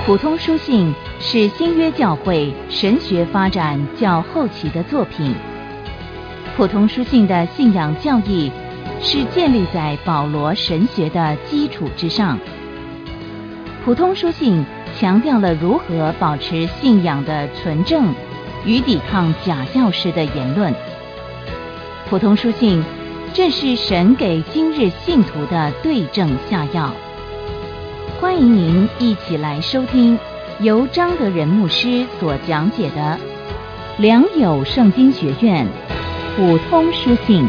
普通书信是新约教会神学发展较后期的作品。普通书信的信仰教义是建立在保罗神学的基础之上。普通书信强调了如何保持信仰的纯正与抵抗假教师的言论。普通书信正是神给今日信徒的对症下药。欢迎您一起来收听由张德仁牧师所讲解的良友圣经学院普通书信。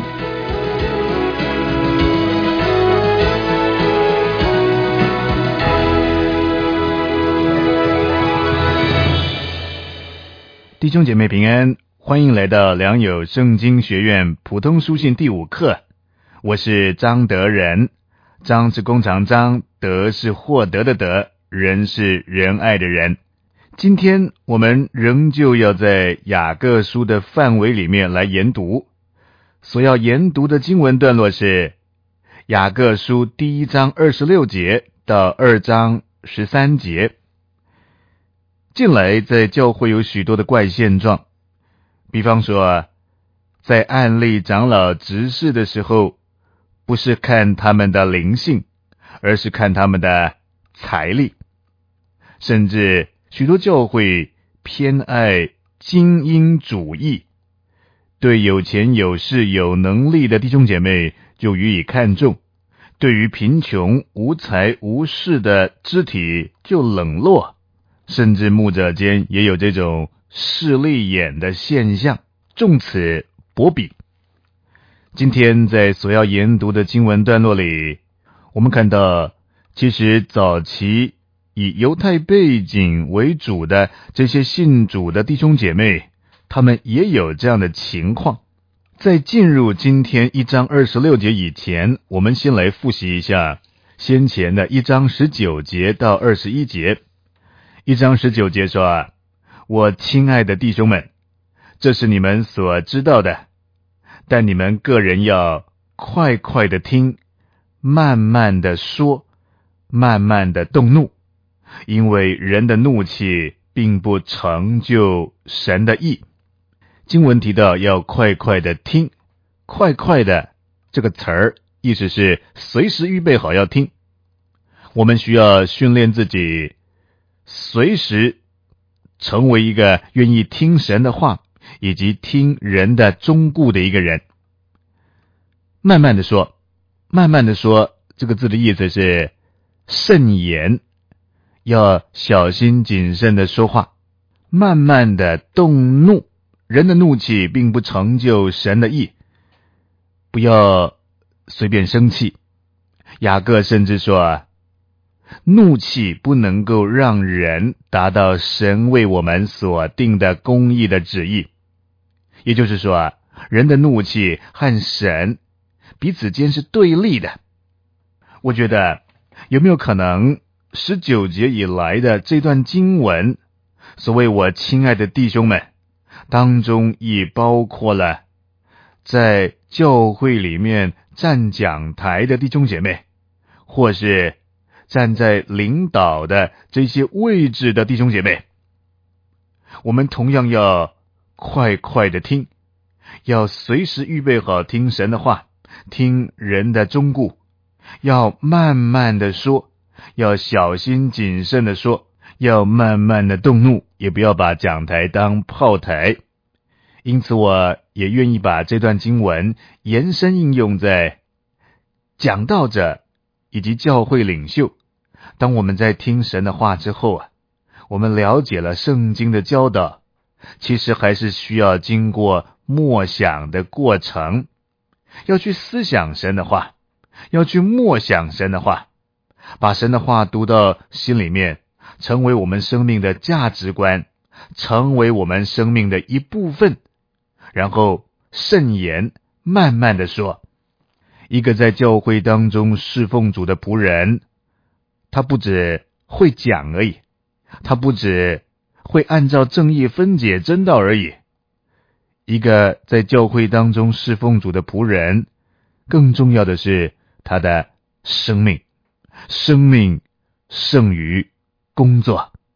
弟兄姐妹平安，欢迎来到良友圣经学院普通书信第5课。我是张德仁，张是弓长张，德是获得的德，仁是仁爱的仁。今天我们仍旧要在雅各书的范围里面来研读，所要研读的经文段落是雅各书第1章26节到2章13节。近来在教会有许多的怪现状，比方说在案例长老执事的时候，不是看他们的灵性，而是看他们的财力。甚至许多教会偏爱精英主义，对有钱有势有能力的弟兄姐妹就予以看重，对于贫穷无财无势的肢体就冷落，甚至牧者间也有这种势利眼的现象，重此薄彼。今天在所要研读的经文段落里，我们看到其实早期以犹太背景为主的这些信主的弟兄姐妹，他们也有这样的情况。在进入今天1章26节以前，我们先来复习一下先前的1章19节到21节。1章19节说，我亲爱的弟兄们，这是你们所知道的，但你们个人要快快的听，慢慢的说，慢慢的动怒，因为人的怒气并不成就神的义。经文提到要快快的听，快快的这个词儿意思是随时预备好要听。我们需要训练自己随时成为一个愿意听神的话以及听人的忠告的一个人。慢慢的说，慢慢的说这个字的意思是慎言，要小心谨慎的说话，慢慢的动怒，人的怒气并不成就神的义，不要随便生气。雅各甚至说，怒气不能够让人达到神为我们所定的公义的旨意。也就是说，人的怒气和神彼此间是对立的。我觉得有没有可能19节以来的这段经文，所谓我亲爱的弟兄们当中，亦包括了在教会里面站讲台的弟兄姐妹，或是站在领导的这些位置的弟兄姐妹。我们同样要快快的听，要随时预备好听神的话，听人的忠告，要慢慢的说，要小心谨慎的说，要慢慢的动怒，也不要把讲台当炮台。因此我也愿意把这段经文延伸应用在讲道者以及教会领袖。当我们在听神的话之后我们了解了圣经的教导，其实还是需要经过默想的过程，要去思想神的话，要去默想神的话，把神的话读到心里面，成为我们生命的价值观，成为我们生命的一部分，然后慎言，慢慢的说。一个在教会当中侍奉主的仆人，他不只会讲而已，他不只会按照正义分解真道而已。一个在教会当中侍奉主的仆人，更重要的是他的生命胜于工作。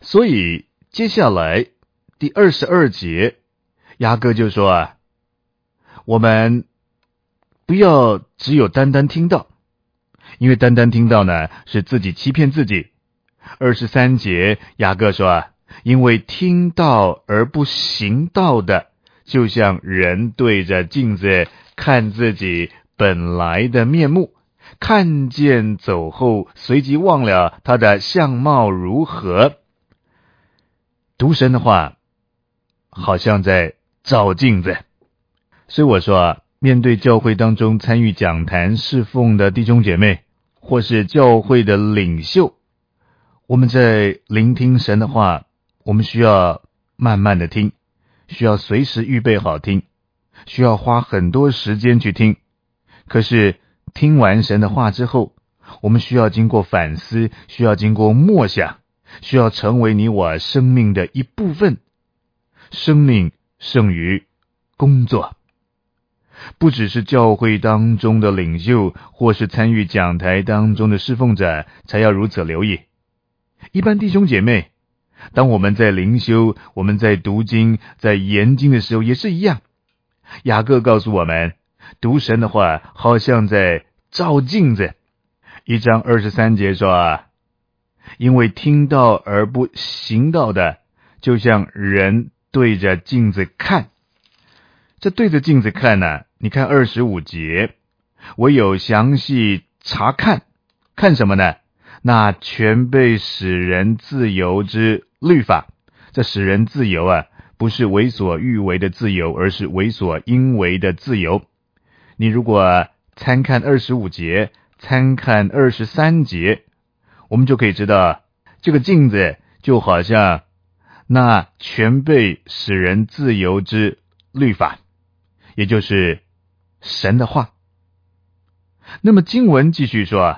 所以接下来第22节，雅各就说我们不要只有单单听到，因为单单听到呢，是自己欺骗自己。23节，雅各说因为听到而不行道的，就像人对着镜子看自己本来的面目，看见走后，随即忘了他的相貌如何。读神的话，好像在照镜子。所以我说面对教会当中参与讲坛侍奉的弟兄姐妹，或是教会的领袖，我们在聆听神的话，我们需要慢慢的听，需要随时预备好听，需要花很多时间去听。可是听完神的话之后，我们需要经过反思，需要经过默想，需要成为你我生命的一部分。生命胜于工作。不只是教会当中的领袖，或是参与讲台当中的侍奉者才要如此留意。一般弟兄姐妹，当我们在灵修，我们在读经，在研经的时候也是一样。雅各告诉我们，读神的话好像在照镜子。1章23节说因为听到而不行道的，就像人对着镜子看。这对着镜子看呢，你看25节，唯有详细查看，看什么呢？那全被使人自由之律法。这使人自由不是为所欲为的自由，而是为所应为的自由。你如果参看25节，参看23节，我们就可以知道，这个镜子就好像那全被使人自由之律法，也就是神的话。那么经文继续说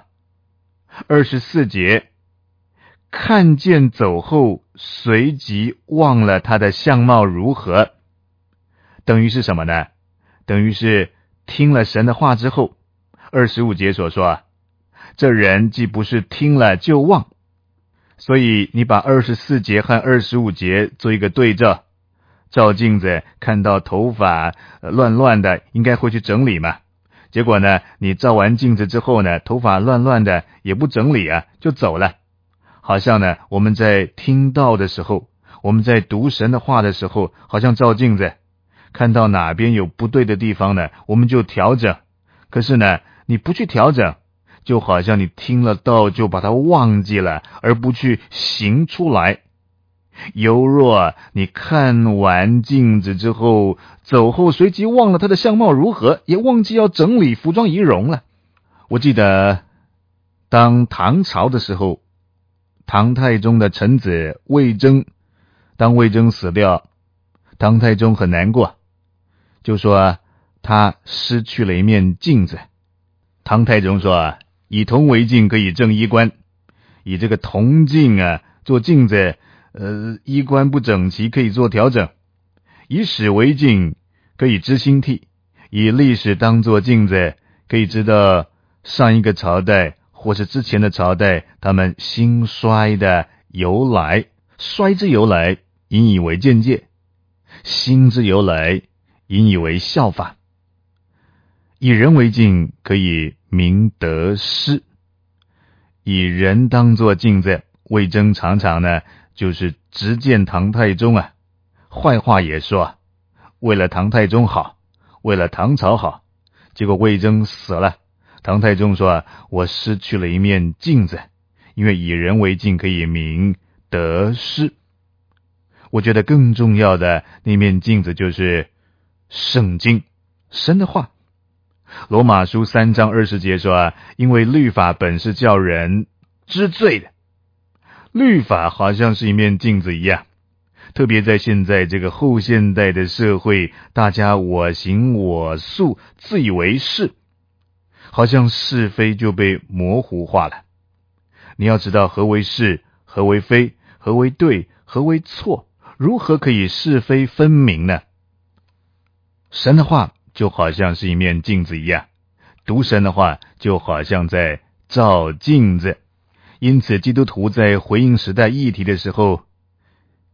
24节，看见走后，随即忘了他的相貌如何。等于是什么呢？等于是听了神的话之后，25节所说这人既不是听了就忘。所以你把24节和25节做一个对照，照镜子看到头发乱乱的，应该会去整理嘛。结果呢，你照完镜子之后呢，头发乱乱的也不整理就走了。好像呢，我们在听道的时候，我们在读神的话的时候，好像照镜子，看到哪边有不对的地方呢，我们就调整。可是呢，你不去调整，就好像你听了道就把它忘记了，而不去行出来。犹若你看完镜子之后，走后随即忘了他的相貌如何，也忘记要整理服装仪容了。我记得当唐朝的时候，唐太宗的臣子魏征，当魏征死掉，唐太宗很难过，就说他失去了一面镜子。唐太宗说以铜为镜可以正衣冠，以这个铜镜做镜子，衣冠不整齐可以做调整，以史为镜可以知兴替，以历史当作镜子可以知道上一个朝代或是之前的朝代他们兴衰的由来。衰之由来，引以为鉴戒；兴之由来，引以为效法。以人为镜可以明得失，以人当作镜子。魏征常常呢就是直谏唐太宗坏话也说，为了唐太宗好，为了唐朝好。结果魏征死了，唐太宗说我失去了一面镜子，因为以人为镜可以明得失。我觉得更重要的那面镜子就是圣经，神的话。罗马书3章20节说因为律法本是叫人知罪的。律法好像是一面镜子一样，特别在现在这个后现代的社会，大家我行我素，自以为是，好像是非就被模糊化了。你要知道何为是，何为非，何为对，何为错，如何可以是非分明呢？神的话就好像是一面镜子一样，读神的话就好像在照镜子。因此基督徒在回应时代议题的时候，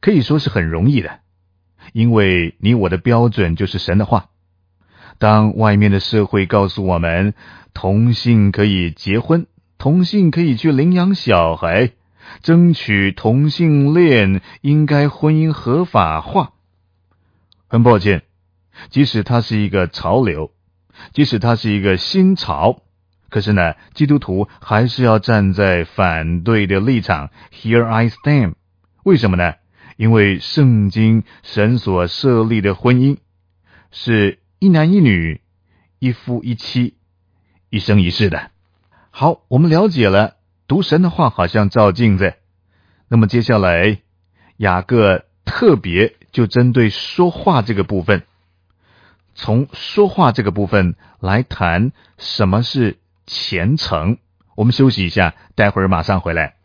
可以说是很容易的，因为你我的标准就是神的话。当外面的社会告诉我们同性可以结婚，同性可以去领养小孩，争取同性恋应该婚姻合法化，很抱歉，即使它是一个潮流，即使它是一个新潮，可是呢，基督徒还是要站在反对的立场。 Here I stand。 为什么呢？因为圣经神所设立的婚姻是一男一女，一夫一妻，一生一世的。好，我们了解了读神的话好像照镜子，那么接下来雅各特别就针对说话这个部分，从说话这个部分来谈什么是虔诚。我们休息一下，待会儿马上回来。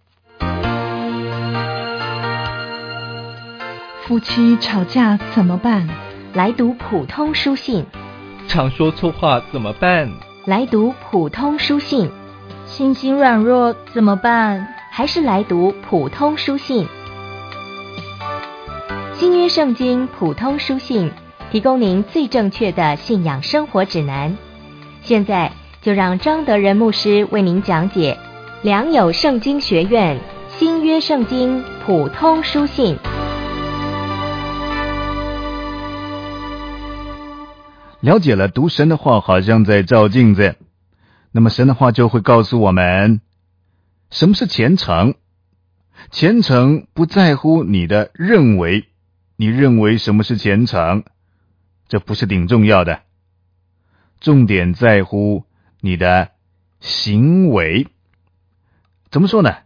夫妻吵架怎么办？ 来读普通书信。 常说错话怎么办？ 来读普通书信。 心心软弱怎么办？ 还是来读普通书信。新约圣经普通书信，提供您最正确的信仰生活指南。现在就让张德仁牧师为您讲解良友圣经学院新约圣经普通书信。 了解了读神的话好像在照镜子，那么神的话就会告诉我们什么是虔诚。虔诚不在乎你的认为，你认为什么是虔诚，这不是顶重要的，重点在乎你的行为。怎么说呢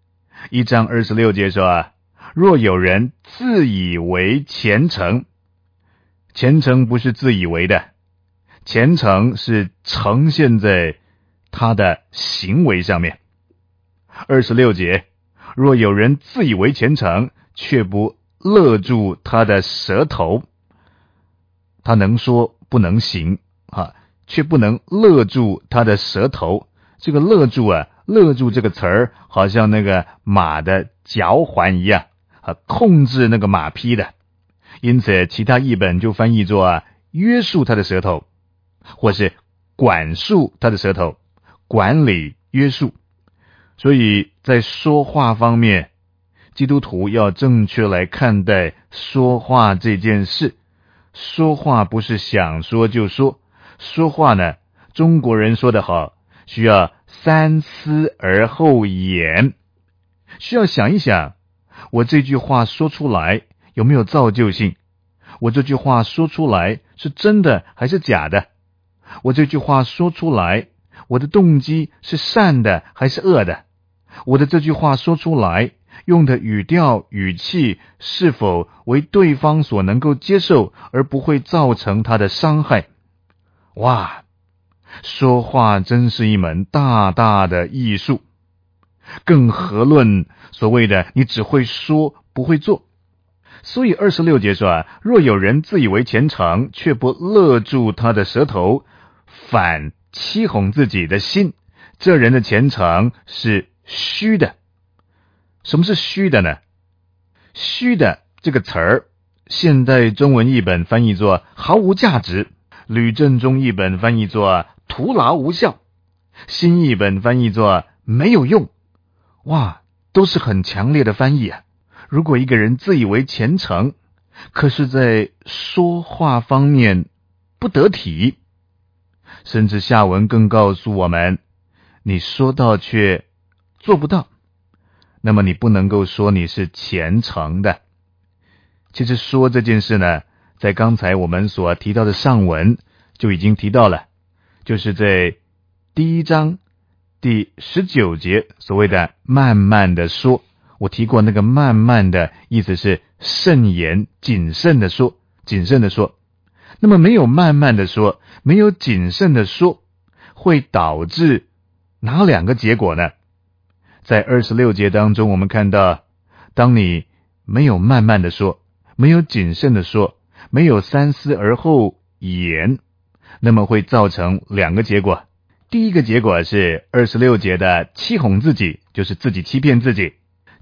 ？1章26节说，若有人自以为虔诚，虔诚不是自以为的，虔诚是呈现在他的行为上面。26节，若有人自以为虔诚，却不勒住他的舌头，他能说不能行却不能勒住他的舌头。这个勒住勒住这个词儿好像那个马的脚环一样控制那个马匹的，因此其他译本就翻译作约束他的舌头，或是管束他的舌头，管理约束。所以在说话方面，基督徒要正确来看待说话这件事。说话不是想说就说，说话呢，中国人说得好，需要三思而后言，需要想一想，我这句话说出来有没有造就性？我这句话说出来是真的还是假的？我这句话说出来，我的动机是善的还是恶的？我的这句话说出来，用的语调语气是否为对方所能够接受，而不会造成他的伤害？哇，说话真是一门大大的艺术，更何论所谓的你只会说不会做。所以26节说若有人自以为虔诚，却不勒住他的舌头，反欺哄自己的心，这人的虔诚是虚的。什么是虚的呢？虚的这个词儿，现代中文译本翻译作毫无价值，吕正中译本翻译作徒劳无效，新译本翻译作没有用。哇，都是很强烈的翻译如果一个人自以为虔诚，可是在说话方面不得体，甚至下文更告诉我们，你说到却做不到，那么你不能够说你是虔诚的。其实说这件事呢，在刚才我们所提到的上文就已经提到了，就是在第1章第19节所谓的慢慢的说。我提过那个慢慢的意思是慎言谨慎的说，谨慎的说。那么没有慢慢的说，没有谨慎的说，会导致哪两个结果呢？在26节当中，我们看到，当你没有慢慢的说，没有谨慎的说，没有三思而后言，那么会造成两个结果。第一个结果是26节的欺哄自己，就是自己欺骗自己。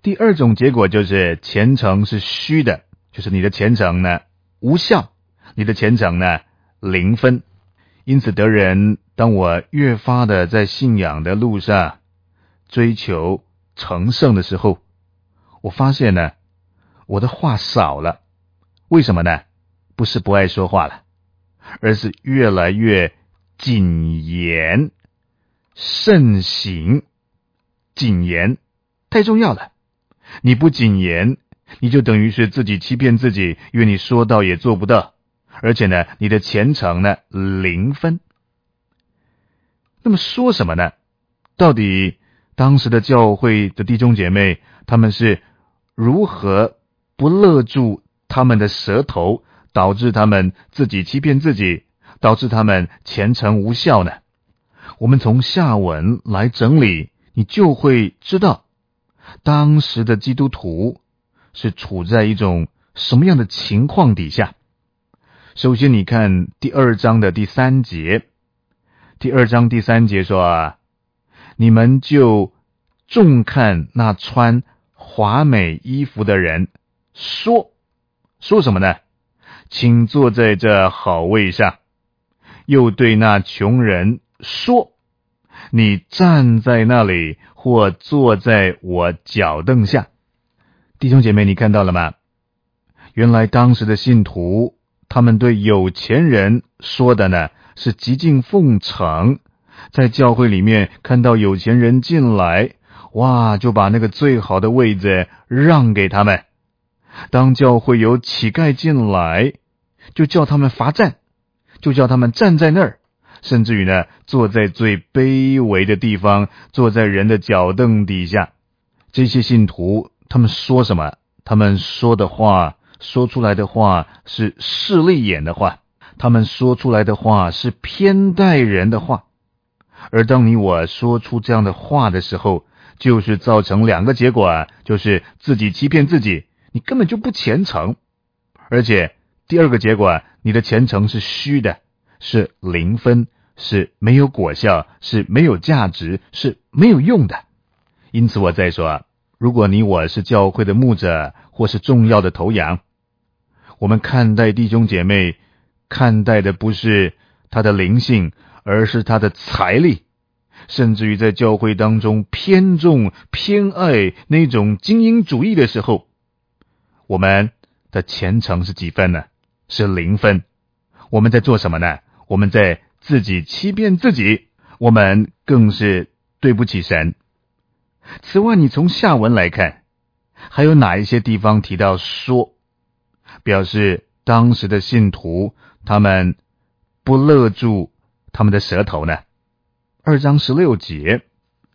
第二种结果就是虔诚是虚的，就是你的虔诚呢无效，你的虔诚呢零分。因此得人，当我越发的在信仰的路上追求成圣的时候，我发现呢，我的话少了。为什么呢？不是不爱说话了，而是越来越谨言慎行。谨言太重要了，你不谨言，你就等于是自己欺骗自己，因为你说到也做不到，而且呢，你的虔诚呢零分。那么说什么呢？到底当时的教会的弟兄姐妹，他们是如何不勒住他们的舌头，导致他们自己欺骗自己，导致他们虔诚无效呢？我们从下文来整理，你就会知道当时的基督徒是处在一种什么样的情况底下。首先你看第2章的第3节，第2章第3节说你们就重看那穿华美衣服的人，说什么呢？请坐在这好位上。又对那穷人说，你站在那里，或坐在我脚凳下。弟兄姐妹，你看到了吗？原来当时的信徒，他们对有钱人说的呢，是极尽奉承。在教会里面看到有钱人进来，哇，就把那个最好的位子让给他们。当教会有乞丐进来，就叫他们罚站，就叫他们站在那儿，甚至于呢，坐在最卑微的地方，坐在人的脚凳底下。这些信徒他们说什么？他们说的话，说出来的话是势利眼的话，他们说出来的话是偏待人的话。而当你我说出这样的话的时候，就是造成2个结果就是自己欺骗自己，你根本就不虔诚。而且第2个结果，你的虔诚是虚的，是0分，是没有果效，是没有价值，是没有用的。因此我再说，如果你我是教会的牧者，或是重要的头羊，我们看待弟兄姐妹，看待的不是他的灵性，而是他的财力，甚至于在教会当中偏重偏爱那种精英主义的时候，我们的虔诚是几分呢？是0分。我们在做什么呢？我们在自己欺骗自己，我们更是对不起神。此外，你从下文来看，还有哪一些地方提到说，表示当时的信徒他们不勒住他们的舌头呢？2章16节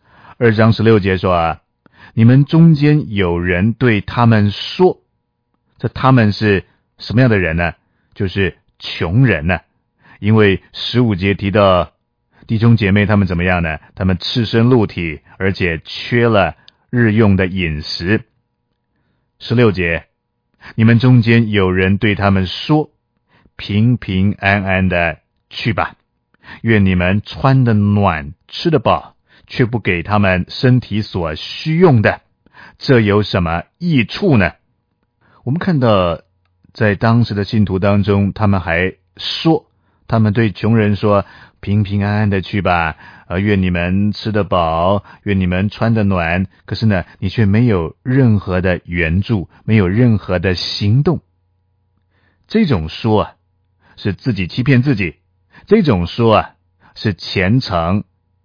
，2章16节说你们中间有人对他们说，这他们是什么样的人呢？就是穷人呢。因为15节提到弟兄姐妹他们怎么样呢？他们赤身露体，而且缺了日用的饮食。16节，你们中间有人对他们说，平平安安的去吧，愿你们穿得暖，吃得饱，却不给他们身体所需用的，这有什么益处呢？我们看到在当时的信徒当中，他们还说，他们对穷人说，平平安安的去吧，愿你们吃得饱，愿你们穿得暖。可是呢，你却没有任何的援助，没有任何的行动。这种说是自己欺骗自己，这种说是虔诚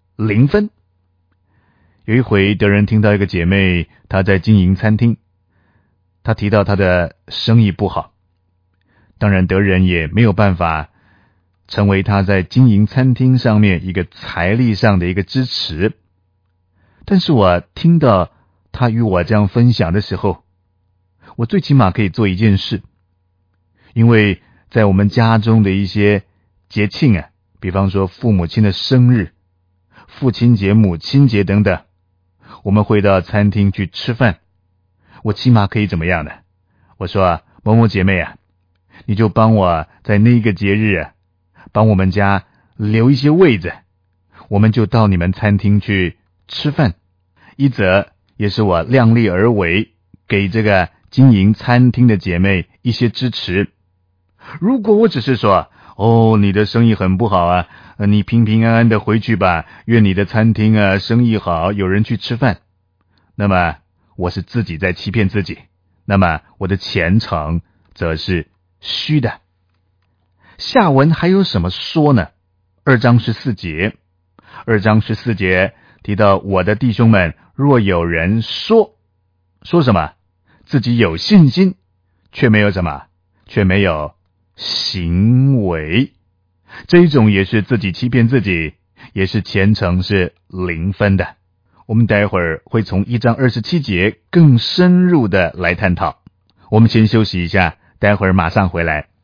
0分。有一回德人听到一个姐妹，她在经营餐厅，她提到她的生意不好，当然德人也没有办法成为他在经营餐厅上面一个财力上的一个支持。但是我听到他与我这样分享的时候，我最起码可以做一件事，因为在我们家中的一些节庆比方说父母亲的生日、父亲节、母亲节等等，我们会到餐厅去吃饭。我起码可以怎么样呢？我说某某姐妹你就帮我在那个节日帮我们家留一些位子，我们就到你们餐厅去吃饭。一则也是我量力而为，给这个经营餐厅的姐妹一些支持。如果我只是说，你的生意很不好啊，你平平安安的回去吧，愿你的餐厅啊生意好，有人去吃饭，那么我是自己在欺骗自己，那么我的前程则是虚的。下文还有什么说呢？2章14节，2章14节提到，我的弟兄们，若有人说什么？自己有信心，却没有什么？却没有行为。这一种也是自己欺骗自己，也是前程是0分的。我们待会儿会从1章27节更深入的来探讨。我们先休息一下，待会儿马上回来。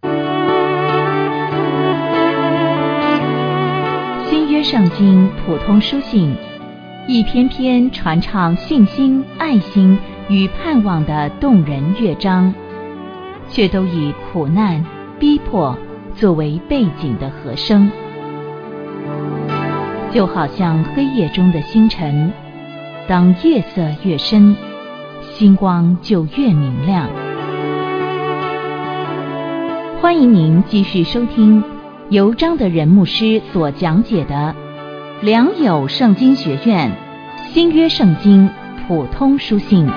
新约圣经普通书信，一篇篇传唱信心、爱心与盼望的动人乐章，却都以苦难、逼迫作为背景的和声，就好像黑夜中的星辰，当夜色越深，星光就越明亮。欢迎您继续收听由张德仁牧师所讲解的良友圣经学院新约圣经普通书信。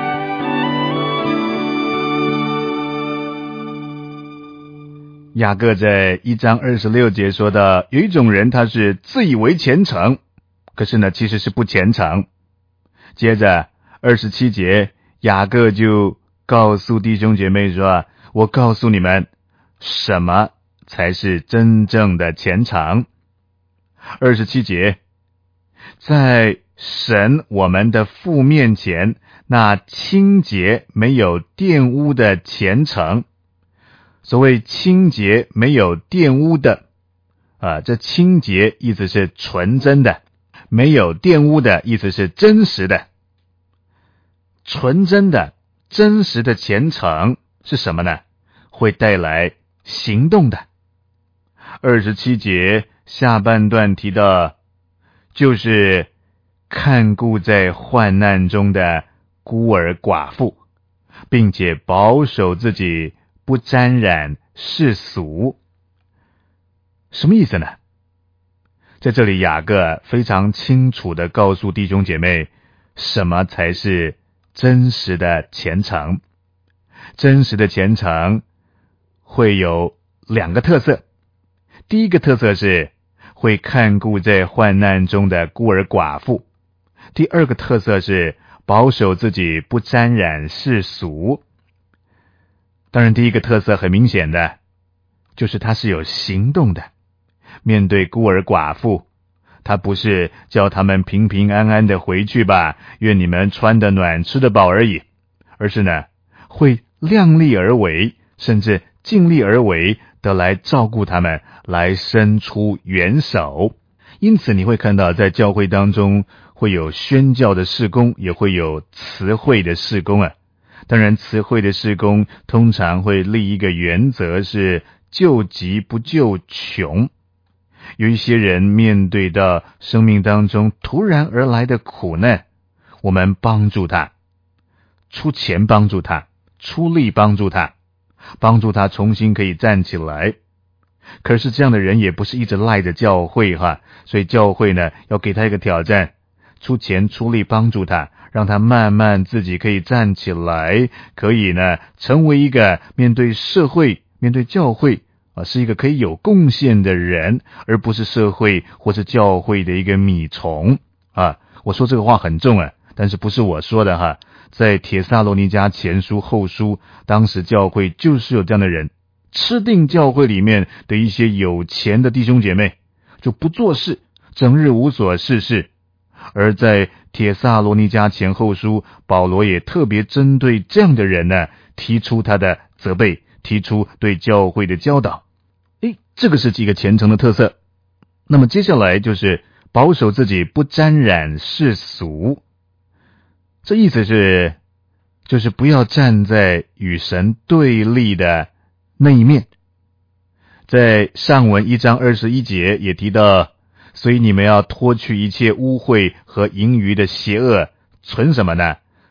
雅各在1章26节说的，有一种人他是自以为虔诚，可是呢其实是不虔诚。接着27节，雅各就告诉弟兄姐妹说，我告诉你们什么才是真正的虔诚。27节，在神我们的父面前，那清洁没有玷污的虔诚。所谓清洁没有玷污的这清洁意思是纯真的，没有玷污的意思是真实的。纯真的真实的虔诚是什么呢？会带来行动的。27节下半段提到，就是看顾在患难中的孤儿寡妇，并且保守自己不沾染世俗。什么意思呢？在这里雅各非常清楚地告诉弟兄姐妹，什么才是真实的虔诚。真实的虔诚会有2个特色。第一个特色是会看顾在患难中的孤儿寡妇。第二个特色是保守自己不沾染世俗。当然第一个特色很明显的，就是他是有行动的。面对孤儿寡妇，他不是叫他们平平安安的回去吧，愿你们穿得暖吃得饱而已，而是呢会量力而为，甚至尽力而为的来照顾他们，来伸出援手。因此你会看到在教会当中会有宣教的事工，也会有慈会的事工啊。当然慈会的事工通常会立一个原则，是救急不救穷。有一些人面对到生命当中突然而来的苦难，我们帮助他，出钱帮助他，出力帮助他，帮助他重新可以站起来。可是这样的人也不是一直赖着教会所以教会呢要给他一个挑战，出钱出力帮助他，让他慢慢自己可以站起来，可以呢成为一个面对社会面对教会是一个可以有贡献的人，而不是社会或是教会的一个米虫我说这个话很重但是不是我说的在帖撒罗尼迦前书后书，当时教会就是有这样的人，吃定教会里面的一些有钱的弟兄姐妹，就不做事，整日无所事事。而在帖撒罗尼迦前后书，保罗也特别针对这样的人呢，提出他的责备，提出对教会的教导。这个是几个虔诚的特色。那么接下来就是保守自己不沾染世俗。这意思是就是不要站在与神对立的那一面。在上文1章21节也提到，所以你们要脱去一切污秽和盈余的邪恶，存什么呢？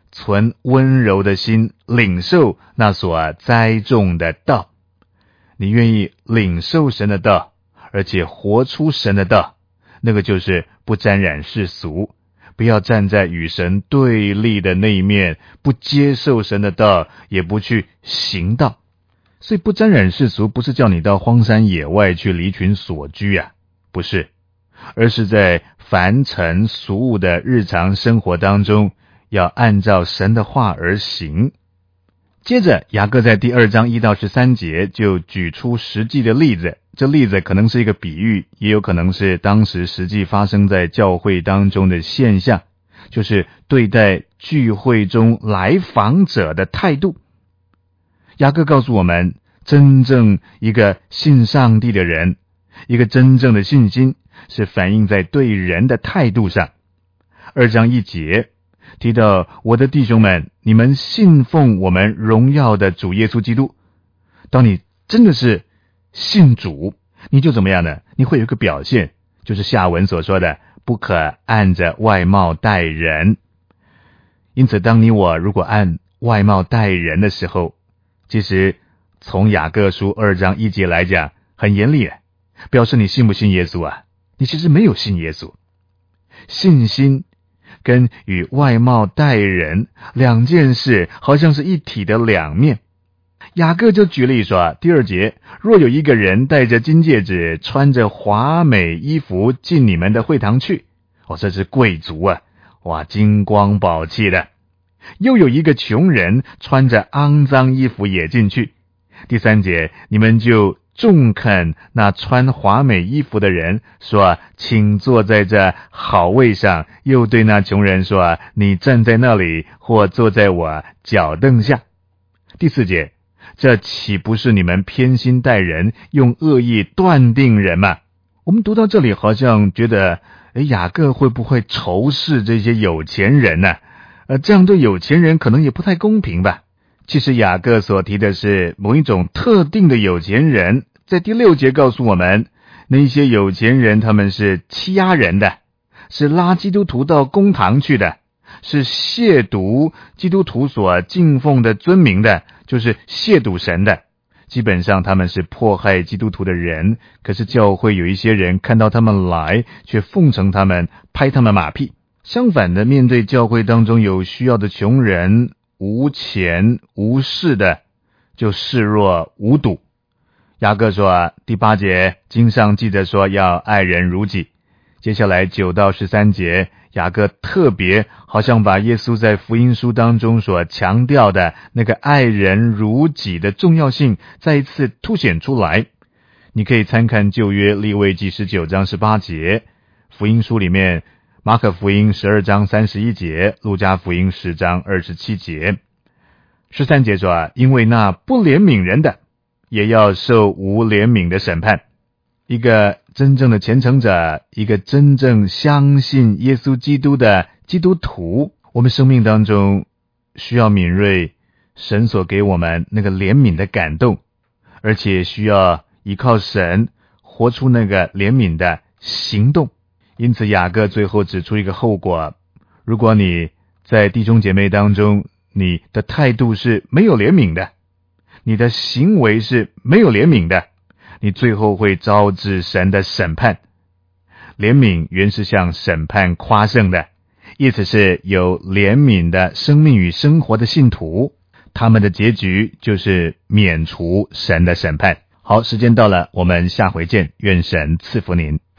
存温柔的心，领受那所栽种的道。你愿意领受神的道，而且活出神的道，那个就是不沾染世俗，不要站在与神对立的那一面，不接受神的道，也不去行道。所以不沾染世俗不是叫你到荒山野外去离群索居啊，不是，而是在凡尘俗物的日常生活当中，要按照神的话而行。接着雅各在第2章1到13节就举出实际的例子，这例子可能是一个比喻，也有可能是当时实际发生在教会当中的现象，就是对待聚会中来访者的态度。雅各告诉我们，真正一个信上帝的人，一个真正的信心是反映在对人的态度上。2章1节提到，我的弟兄们，你们信奉我们荣耀的主耶稣基督。当你真的是信主，你就怎么样呢？你会有一个表现，就是下文所说的，不可按着外貌待人。因此当你我如果按外貌待人的时候，其实从雅各书2章1节来讲，很严厉，表示你信不信耶稣啊？你其实没有信耶稣。信心跟与外貌待人两件事好像是一体的两面。雅各就举例说，第2节，若有一个人戴着金戒指，穿着华美衣服进你们的会堂去，这是贵族啊，金光宝气的。又有一个穷人穿着肮脏衣服也进去。第3节，你们就重肯那穿华美衣服的人，说请坐在这好位上，又对那穷人说，你站在那里，或坐在我脚凳下。第4节，这岂不是你们偏心待人，用恶意断定人吗？我们读到这里好像觉得，雅各会不会仇视这些有钱人呢？这样对有钱人可能也不太公平吧。其实雅各所提的是某一种特定的有钱人，在第6节告诉我们，那些有钱人他们是欺压人的，是拉基督徒到公堂去的，是亵渎基督徒所敬奉的尊名的，就是亵渎神的。基本上他们是迫害基督徒的人，可是教会有一些人看到他们来，却奉承他们，拍他们马屁。相反的，面对教会当中有需要的穷人，无钱无势的，就视若无睹。雅各说，第8节经上记着说要爱人如己。接下来9到13节，雅各特别好像把耶稣在福音书当中所强调的那个爱人如己的重要性再一次凸显出来。你可以参看旧约利未记19章18节，福音书里面马可福音12章31节，路加福音10章27节。13节说，因为那不怜悯人的，也要受无怜悯的审判。一个真正的虔诚者，一个真正相信耶稣基督的基督徒，我们生命当中需要敏锐神所给我们那个怜悯的感动，而且需要依靠神活出那个怜悯的行动。因此雅各最后指出一个后果，如果你在弟兄姐妹当中，你的态度是没有怜悯的，你的行为是没有怜悯的，你最后会招致神的审判。怜悯原是向审判夸胜的，意思是有怜悯的生命与生活的信徒，他们的结局就是免除神的审判。好，时间到了，我们下回见，愿神赐福您。